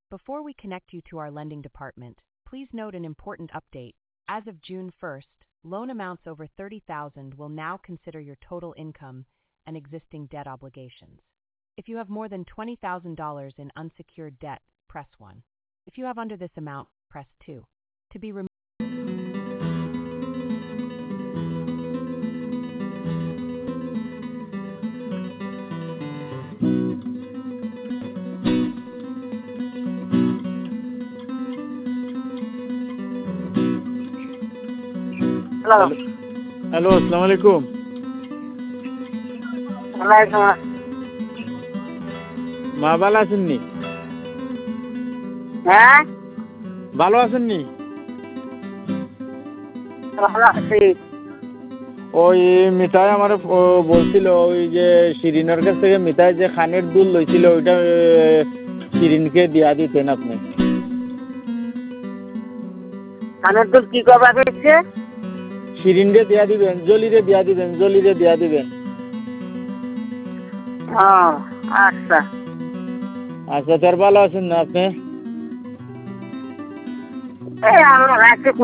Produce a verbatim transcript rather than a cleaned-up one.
Before we connect you to our lending department, please note an important update. As of June first, loan amounts over thirty thousand dollars will now consider your total income and existing debt obligations. If you have more than twenty thousand dollars in unsecured debt, press one. If you have under this amount, press two. To be removed. Hello hello, আসসালামু আলাইকুম। ওয়ালাইকুম মা ভালো আছেন নি? হ্যাঁ ভালো আছেন নি? ভালো আছি। ওই মিঠাই আমার বলছিল, ওই যে শিরিনের কাছ থেকে মিঠাই যে খানের দুধ লইছিল, ওইটা শিরিনকে দিয়া দিতেন আপনি। কানের দুল কি করবা দিচ্ছে? শিরিনকে দিয়া দিবেন, জলিরে দিয়া দিবেন, জলিরে দিয়া দিবেন। ও আচ্ছা আচ্ছা, তার ভালো আছেন না আপনি? এই আমরা রাখছি